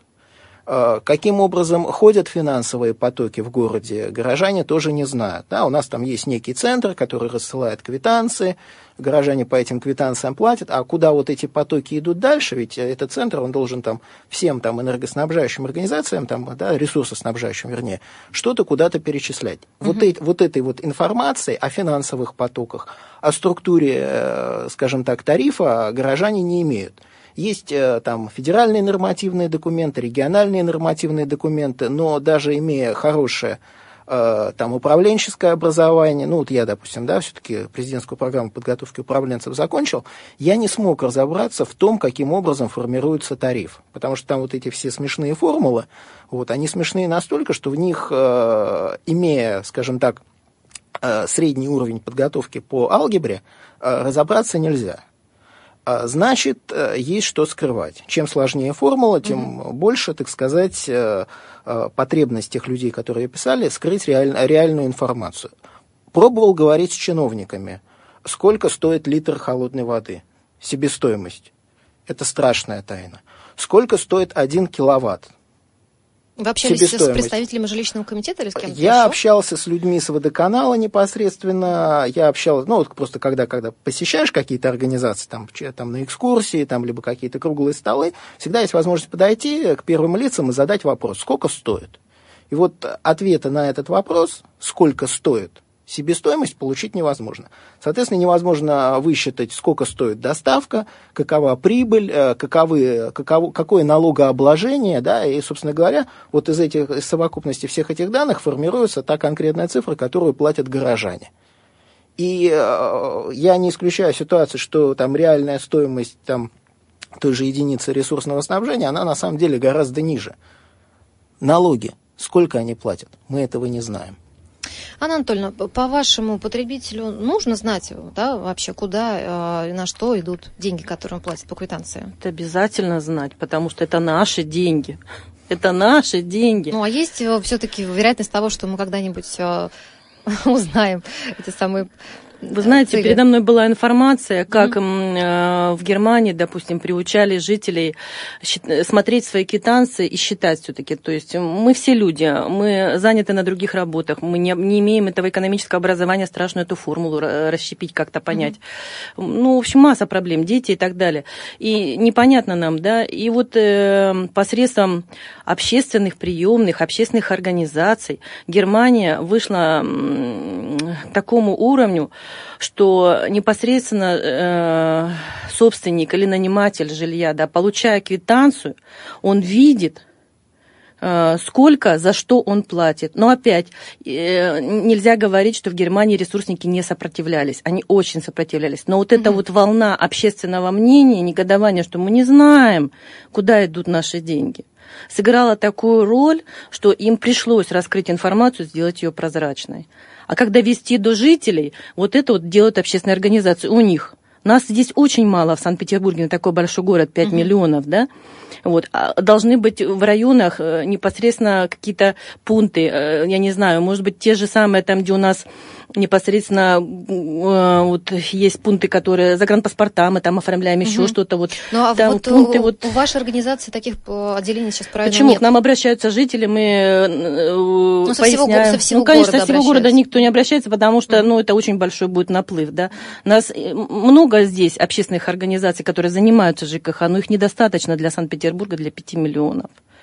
S4: Каким образом ходят финансовые потоки в городе, горожане тоже не знают. Да, у нас там есть некий центр, который рассылает квитанции, горожане по этим квитанциям платят, а куда вот эти потоки идут дальше, ведь этот центр, он должен там всем там энергоснабжающим организациям, там, да, ресурсоснабжающим, вернее, что-то куда-то перечислять. Uh-huh. Вот, э- вот этой вот информации о финансовых потоках, о структуре, скажем так, тарифа горожане не имеют. Есть там федеральные нормативные документы, региональные нормативные документы, но даже имея хорошее там управленческое образование, ну вот я, допустим, да, все-таки президентскую программу подготовки управленцев закончил, я не смог разобраться в том, каким образом формируется тариф, потому что там вот эти все смешные формулы, вот, они смешные настолько, что в них, имея, скажем так, средний уровень подготовки по алгебре, разобраться нельзя. Значит, есть что скрывать. Чем сложнее формула, тем угу. больше, так сказать, потребность тех людей, которые писали, скрыть реаль, реальную информацию. Пробовал говорить с чиновниками, сколько стоит литр холодной воды, себестоимость. Это страшная тайна. Сколько стоит один киловатт?
S2: Вы общались с представителями жилищного комитета или с кем-то?
S4: Я еще? общался с людьми с водоканала непосредственно. Я общался, ну, вот просто когда, когда посещаешь какие-то организации, там, там на экскурсии, там, либо какие-то круглые столы, всегда есть возможность подойти к первым лицам и задать вопрос, сколько стоит. И вот ответа на этот вопрос, сколько стоит, себестоимость получить невозможно. Соответственно, невозможно высчитать, сколько стоит доставка, какова прибыль, каковы, каково, какое налогообложение, да, и, собственно говоря, вот из этих, из совокупности всех этих данных формируется та конкретная цифра, которую платят горожане. И э, я не исключаю ситуацию, что там реальная стоимость там, той же единицы ресурсного снабжения, она на самом деле гораздо ниже. Налоги, сколько они платят, мы этого не знаем.
S2: Анна Анатольевна, по вашему потребителю нужно знать, да, вообще, куда и на что идут деньги, которые он платит по квитанции?
S3: Это обязательно знать, потому что это наши деньги. Это наши деньги.
S2: Ну, а есть все-таки вероятность того, что мы когда-нибудь узнаем эти самые...
S3: Вы знаете, цели. Передо мной была информация, как mm-hmm. в Германии, допустим, приучали жителей смотреть свои квитанции и считать все-таки. То есть мы все люди, мы заняты на других работах, мы не, не имеем этого экономического образования, страшно эту формулу расщепить, как-то понять. Mm-hmm. Ну, в общем, масса проблем, дети и так далее. И непонятно нам, да, и вот э, посредством общественных приемных, общественных организаций Германия вышла э, к такому уровню, что непосредственно э, собственник или наниматель жилья, да, получая квитанцию, он видит, э, сколько, за что он платит. Но опять, э, нельзя говорить, что в Германии ресурсники не сопротивлялись. Они очень сопротивлялись. Но вот mm-hmm. эта вот волна общественного мнения, негодования, что мы не знаем, куда идут наши деньги, сыграла такую роль, что им пришлось раскрыть информацию, сделать ее прозрачной. А когда вести до жителей, вот это вот делают общественные организации у них. Нас здесь очень мало в Санкт-Петербурге, на такой большой город, пять uh-huh. миллионов, да? Вот. А должны быть в районах непосредственно какие-то пункты, я не знаю, может быть, те же самые, там, где у нас непосредственно вот есть пункты, которые загранпаспорта, мы там оформляем еще угу. что-то. Вот,
S2: ну, а
S3: там
S2: вот
S3: пункты,
S2: у,
S3: вот...
S2: у вашей организации таких отделений сейчас правильно
S3: Почему?
S2: нет?
S3: К нам обращаются жители, мы ну,
S2: со
S3: поясняем.
S2: Всего, со всего
S3: ну, конечно,
S2: города
S3: со всего города никто не обращается, потому что, ну, это очень большой будет наплыв, да. Нас много здесь общественных организаций, которые занимаются ЖКХ, но их недостаточно для Санкт-Петербурга, для пяти миллионов.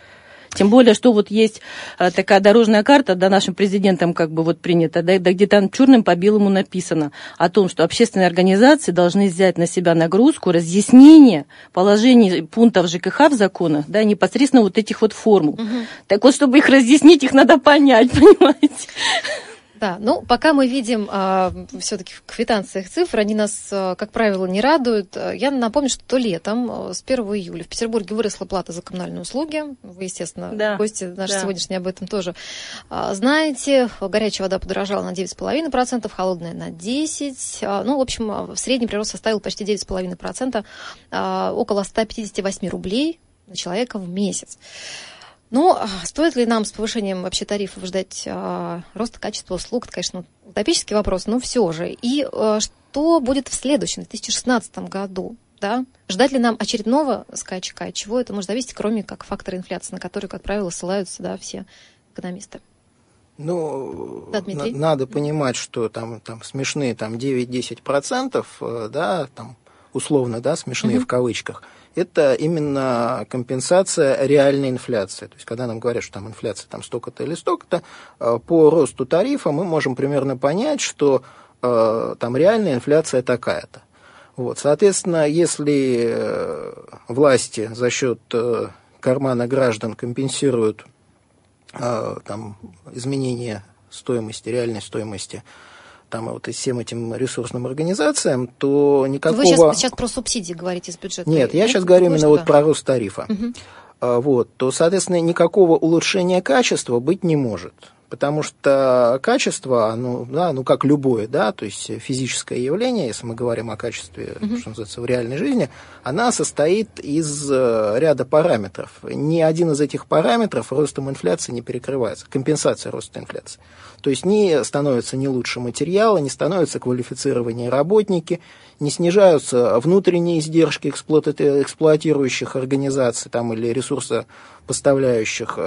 S3: Тем более, что вот есть такая дорожная карта, да, нашим президентом как бы вот принята, да, да, где там черным по белому написано о том, что общественные организации должны взять на себя нагрузку разъяснения положений пунктов ЖКХ в законах, да, непосредственно вот этих вот формул. Угу. Так вот, чтобы их разъяснить, их надо понять, понимаете?
S2: Да, ну, пока мы видим а, все-таки в квитанциях цифр, они нас, а, как правило, не радуют. Я напомню, что летом, а, с первого июля, в Петербурге выросла плата за коммунальные услуги. Вы, естественно, да, гости наши да. сегодняшние об этом тоже а, знаете. Горячая вода подорожала на девять целых пять десятых процента, холодная на десять процентов. А, ну, в общем, средний прирост составил почти девять целых пять десятых процента, а, около сто пятьдесят восемь рублей на человека в месяц. Ну, стоит ли нам с повышением вообще тарифов ждать а, роста качества услуг? Это, конечно, утопический вопрос, но все же. И а, что будет в следующем, две тысячи шестнадцатом году? Да? Ждать ли нам очередного скачка? От чего это может зависеть, кроме как фактора инфляции, на который, как правило, ссылаются, да, все экономисты?
S4: Ну, да, на, надо понимать, что там, там смешные там, девять-десять процентов, да, там, условно, да, смешные угу. в кавычках, это именно компенсация реальной инфляции. То есть, когда нам говорят, что там инфляция там столько-то или столько-то, по росту тарифа мы можем примерно понять, что там реальная инфляция такая-то. Вот. Соответственно, если власти за счет кармана граждан компенсируют там, изменение стоимости, реальной стоимости там, вот всем этим ресурсным организациям, то никакого...
S2: Вы сейчас, сейчас про субсидии говорите из бюджета?
S4: Нет, я сейчас говорю именно вот про рост тарифа. Угу. Вот, то, соответственно, никакого улучшения качества быть не может. Потому что качество, ну, да, ну, как любое, да, то есть физическое явление, если мы говорим о качестве, uh-huh. что называется, в реальной жизни, она состоит из ряда параметров. Ни один из этих параметров ростом инфляции не перекрывается, компенсация роста инфляции. То есть не становятся ни лучше материалы, не становятся квалифицированнее работники, не снижаются внутренние издержки эксплуатирующих организаций там, или ресурсопоставляющих,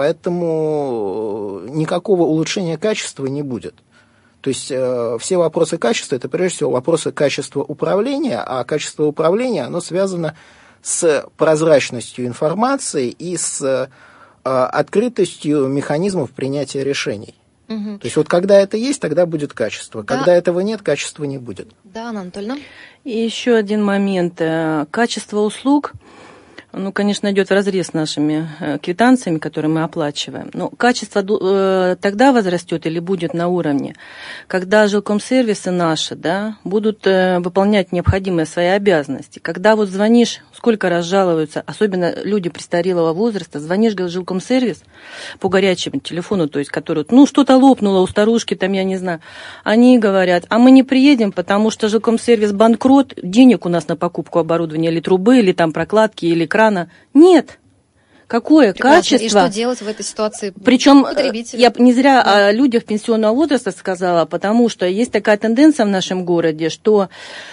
S4: поэтому никакого улучшения качества не будет. То есть все вопросы качества – это прежде всего вопросы качества управления, а качество управления оно связано с прозрачностью информации и с открытостью механизмов принятия решений. Угу. То есть вот когда это есть, тогда будет качество. Да. Когда этого нет, качества не будет.
S2: Да, Анна Анатольевна.
S3: И еще один момент. Качество услуг, ну, конечно, идет вразрез с нашими квитанциями, которые мы оплачиваем. Но качество тогда возрастет или будет на уровне, когда жилкомсервисы наши, да, будут выполнять необходимые свои обязанности. Когда вот звонишь, сколько раз жалуются, особенно люди престарелого возраста, звонишь в жилкомсервис по горячему телефону, то есть который, ну, что-то лопнуло у старушки, там, я не знаю, они говорят, а мы не приедем, потому что жилкомсервис банкрот, денег у нас на покупку оборудования или трубы, или там прокладки, или крана нет. Какое Прекрасно. Качество?
S2: И что делать в этой ситуации?
S3: Причем я не зря да. о людях пенсионного возраста сказала, потому что есть такая тенденция в нашем городе, что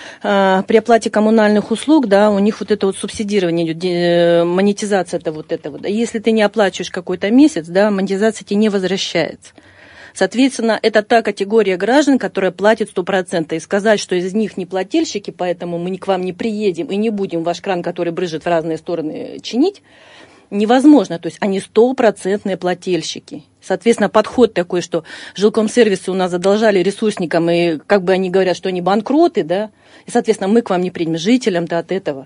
S3: э, при оплате коммунальных услуг, да, у них вот это вот субсидирование идет, э, монетизация это вот этого. Да. Если ты не оплачиваешь какой-то месяц, да, монетизация тебе не возвращается. Соответственно, это та категория граждан, которая платит сто процентов. И сказать, что из них не плательщики, поэтому мы к вам не приедем и не будем ваш кран, который брызжет в разные стороны, чинить, невозможно. То есть они стопроцентные плательщики. Соответственно, подход такой, что жилкомсервисы у нас задолжали ресурсникам, и как бы они говорят, что они банкроты, да, и, соответственно, мы к вам не приедем, жителям-то от этого.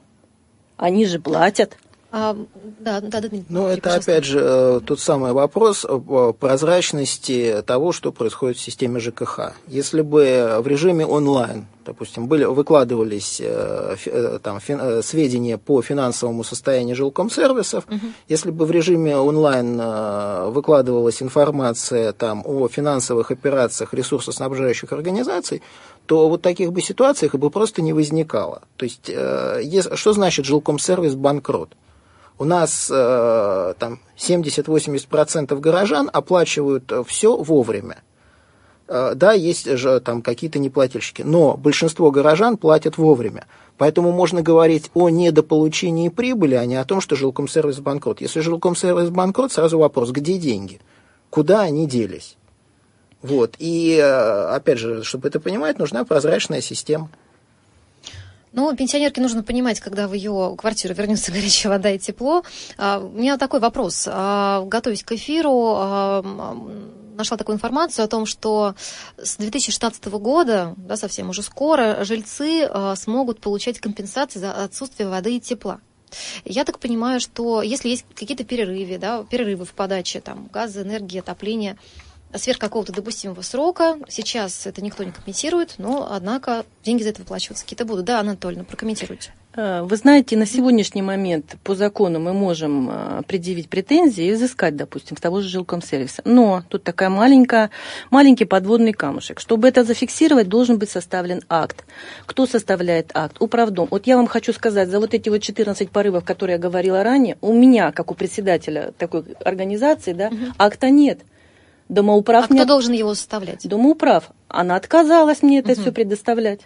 S3: Они же платят.
S2: А, да, да, да,
S4: ну, это, пожалуйста. Опять же, тот самый вопрос прозрачности того, что происходит в системе ЖКХ. Если бы в режиме онлайн, допустим, были, выкладывались там, фин, сведения по финансовому состоянию жилкомсервисов, угу. если бы в режиме онлайн выкладывалась информация там, о финансовых операциях ресурсоснабжающих организаций, то вот таких бы ситуациях бы просто не возникало. То есть, что значит жилкомсервис банкрот? У нас э, там семьдесят-восемьдесят процентов горожан оплачивают все вовремя. Э, да, есть же там какие-то неплательщики, но большинство горожан платят вовремя. Поэтому можно говорить о недополучении прибыли, а не о том, что жилкомсервис банкрот. Если жилкомсервис банкрот, сразу вопрос, где деньги? Куда они делись? Вот. И, опять же, чтобы это понимать, нужна прозрачная система.
S2: Ну, пенсионерке нужно понимать, когда в ее квартиру вернется горячая вода и тепло. А, у меня такой вопрос. А, готовясь к эфиру, а, нашла такую информацию о том, что с две тысячи шестнадцатого года, да, совсем уже скоро, жильцы а, смогут получать компенсации за отсутствие воды и тепла. Я так понимаю, что если есть какие-то перерывы, да, перерывы в подаче там, газа, энергии, отопления, сверх какого-то допустимого срока. Сейчас это никто не компенсирует, но, однако, деньги за это выплачиваться какие-то будут. Да, Анатольевна, прокомментируйте.
S3: Вы знаете, на сегодняшний момент по закону мы можем предъявить претензии и изыскать, допустим, с того же жилкомсервиса. Но тут такая маленькая, маленький подводный камушек. Чтобы это зафиксировать, должен быть составлен акт. Кто составляет акт? Управдом. Вот я вам хочу сказать, за вот эти вот четырнадцать порывов, которые я говорила ранее, у меня, как у председателя такой организации, да, угу. акта нет. Домоуправ
S2: а
S3: мне...
S2: кто должен его составлять?
S3: Домоуправ. Она отказалась мне это угу. все предоставлять.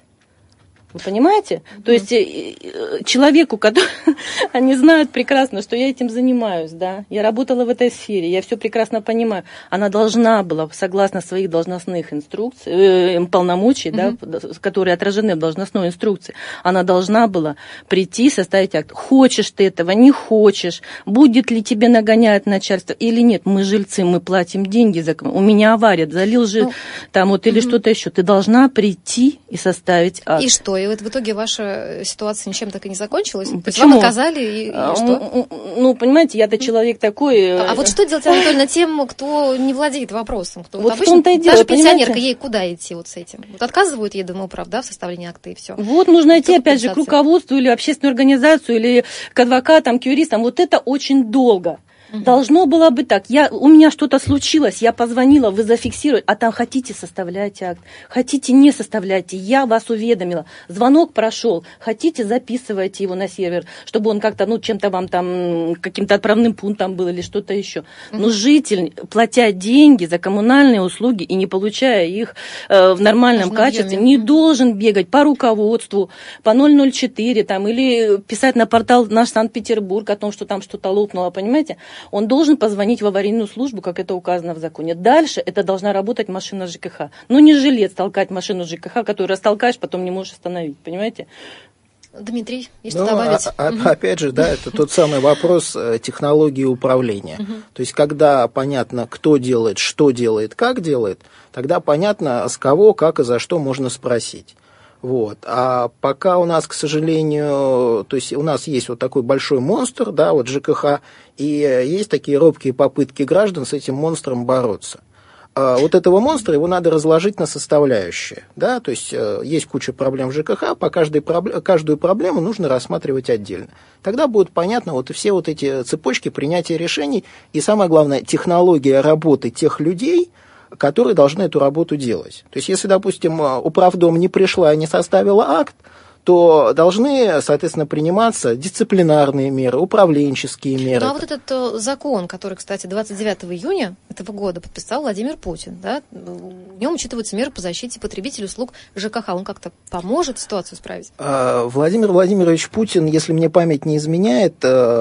S3: Вы понимаете? Mm-hmm. То есть человеку, который... они знают прекрасно, что я этим занимаюсь, да. Я работала в этой сфере, я все прекрасно понимаю. Она должна была, согласно своих должностных инструкций, э, полномочий, mm-hmm. да, которые отражены в должностной инструкции, она должна была прийти, составить акт. Хочешь ты этого, не хочешь, будет ли тебе нагонять начальство или нет. Мы жильцы, мы платим деньги за... У меня авария, залил же ну, там вот или mm-hmm. что-то еще. Ты должна прийти и составить акт.
S2: И что? И вот в итоге ваша ситуация ничем так и не закончилась?
S3: Почему?
S2: То есть вам отказали, и, и а, что?
S3: Ну, понимаете, я-то человек такой...
S2: А, а вот что делать, Анатольевна, тем, кто не владеет вопросом? Кто,
S3: вот
S2: вот обычно,
S3: в том-то и дело,
S2: даже пенсионерка,
S3: понимаете?
S2: Ей куда идти вот с этим? Вот отказывают ей домоуправ, да, в составлении акта и все.
S3: Вот нужно идти, опять же, к руководству или общественную организацию, или к адвокатам, к юристам. Вот это очень долго. Угу. Должно было быть так. Я, у меня что-то случилось, я позвонила, вы зафиксируете, а там хотите составляйте акт, хотите не составляйте, я вас уведомила. Звонок прошел, хотите записывайте его на сервер, чтобы он как-то, ну, чем-то вам там, каким-то отправным пунктом был или что-то еще. Угу. Но житель, платя деньги за коммунальные услуги и не получая их э, в нормальном Можно качестве, не должен бегать по руководству, по ноль ноль четыре там, или писать на портал «Наш Санкт-Петербург» о том, что там что-то лопнуло, понимаете? Он должен позвонить в аварийную службу, как это указано в законе. Дальше это должна работать машина ЖКХ. Ну, не жилец толкать машину ЖКХ, которую растолкаешь, потом не можешь остановить, понимаете?
S2: Дмитрий, есть
S4: ну,
S2: что добавить?
S4: А, угу. Опять же, да, это тот самый вопрос технологии управления. Угу. То есть, когда понятно, кто делает, что делает, как делает, тогда понятно, с кого, как и за что можно спросить. Вот. А пока у нас, к сожалению, то есть у нас есть вот такой большой монстр, да, вот ЖКХ, и есть такие робкие попытки граждан с этим монстром бороться. А вот этого монстра его надо разложить на составляющие, да, то есть есть куча проблем в ЖКХ, по каждой проблем, каждую проблему нужно рассматривать отдельно. Тогда будет понятно вот и все вот эти цепочки принятия решений, и самое главное, технология работы тех людей, которые должны эту работу делать. То есть, если, допустим, управдом не пришла и не составила акт, то должны, соответственно, приниматься дисциплинарные меры, управленческие меры.
S2: Ну, а вот этот закон, который, кстати, двадцать девятого июня этого года подписал Владимир Путин, да, в нем учитываются меры по защите потребителей услуг ЖКХ. Он как-то поможет ситуацию исправить?
S4: Владимир Владимирович Путин, если мне память не изменяет,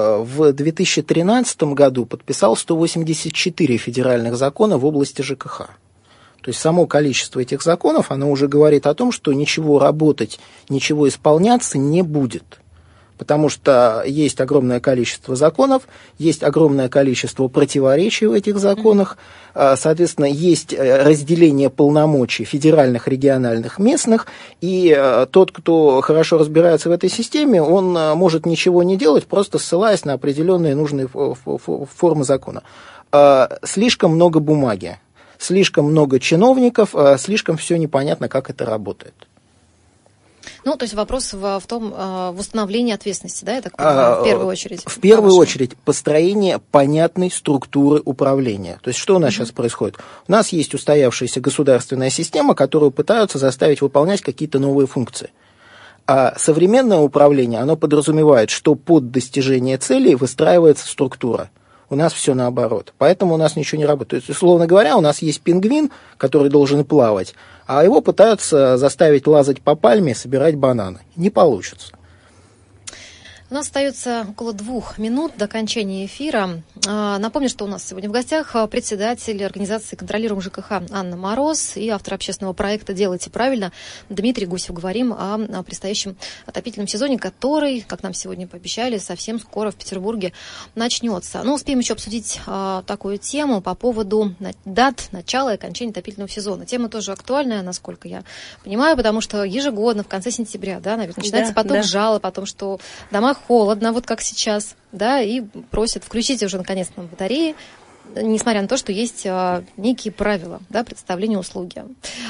S4: в две тысячи тринадцатом году подписал сто восемьдесят четыре федеральных закона в области ЖКХ. То есть само количество этих законов, оно уже говорит о том, что ничего работать, ничего исполняться не будет. Потому что есть огромное количество законов, есть огромное количество противоречий в этих законах, соответственно, есть разделение полномочий федеральных, региональных, местных, и тот, кто хорошо разбирается в этой системе, он может ничего не делать, просто ссылаясь на определенные нужные формы закона. Слишком много бумаги. Слишком много чиновников, слишком все непонятно, как это работает.
S2: Ну, то есть вопрос в, в том, в установлении ответственности, да, я так понимаю, в первую очередь?
S4: В первую очередь построение понятной структуры управления. То есть что у нас uh-huh. сейчас происходит? У нас есть устоявшаяся государственная система, которую пытаются заставить выполнять какие-то новые функции. А современное управление, оно подразумевает, что под достижение целей выстраивается структура. У нас все наоборот. Поэтому у нас ничего не работает. То есть, условно говоря, у нас есть пингвин, который должен плавать, а его пытаются заставить лазать по пальме и собирать бананы. Не получится.
S2: У нас остается около двух минут до окончания эфира. Напомню, что у нас сегодня в гостях председатель организации «Контролируем ЖКХ» Анна Мороз и автор общественного проекта «Делайте правильно» Дмитрий Гусев. Говорим о предстоящем отопительном сезоне, который, как нам сегодня пообещали, совсем скоро в Петербурге начнется. Но успеем еще обсудить а, такую тему по поводу дат начала и окончания отопительного сезона. Тема тоже актуальная, насколько я понимаю, потому что ежегодно в конце сентября, да, наверное, начинается да, поток да. жалоб о том, что дома холодно, вот как сейчас, да, и просят включите уже наконец нам батареи, несмотря на то, что есть а, некие правила, да, представления услуги.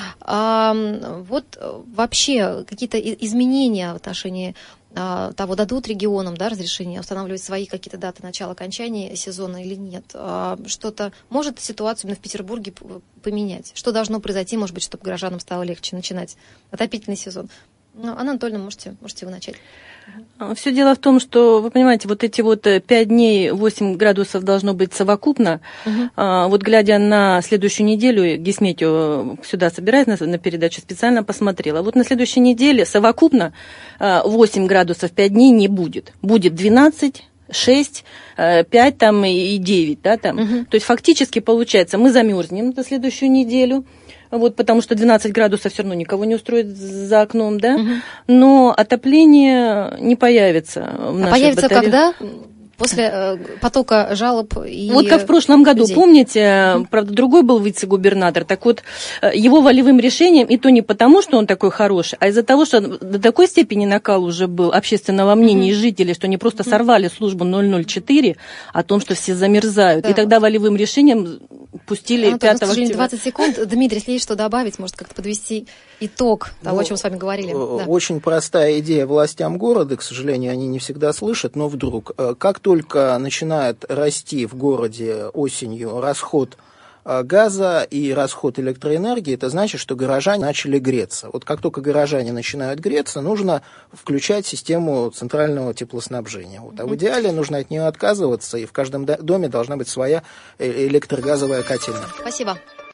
S2: А, вот вообще какие-то изменения в отношении а, того, дадут регионам, да, разрешение устанавливать свои какие-то даты начала, окончания сезона или нет? А, что-то может ситуацию именно в Петербурге поменять? Что должно произойти, может быть, чтобы горожанам стало легче начинать отопительный сезон? Ну, Анна Анатольевна, можете, можете вы начать.
S3: Все дело в том, что, вы понимаете, вот эти вот пять дней, восемь градусов должно быть совокупно. Uh-huh. А, вот глядя на следующую неделю, Гисметео сюда собирает на, на передачу, специально посмотрела. Вот на следующей неделе совокупно восемь градусов пять дней не будет. Будет двенадцать, шесть, пять там, и девять. Да, там. Uh-huh. То есть фактически получается, мы замерзнем на следующую неделю. Вот, потому что двенадцать градусов все равно никого не устроит за окном, да, угу. но отопление не появится в нашей
S2: А появится
S3: батарее.
S2: Когда? После э, потока жалоб и
S3: Вот как в прошлом году,
S2: людей.
S3: Помните, mm-hmm. правда, другой был вице-губернатор, так вот, его волевым решением, и то не потому, что он такой хороший, а из-за того, что до такой степени накал уже был общественного мнения mm-hmm. и жителей, что они просто mm-hmm. сорвали службу ноль ноль четыре о том, что все замерзают. Да. И тогда волевым решением пустили Анатолий, пятого октября.
S2: двадцать секунд. Дмитрий, если есть что добавить, может как-то подвести итог того, ну, о чем с вами говорили.
S4: Очень да. простая идея властям города, к сожалению, они не всегда слышат, но вдруг, как только начинает расти в городе осенью расход газа и расход электроэнергии, это значит, что горожане начали греться. Вот как только горожане начинают греться, нужно включать систему центрального теплоснабжения. Вот. А в идеале нужно от нее отказываться, и в каждом доме должна быть своя электрогазовая котельная.
S2: Спасибо.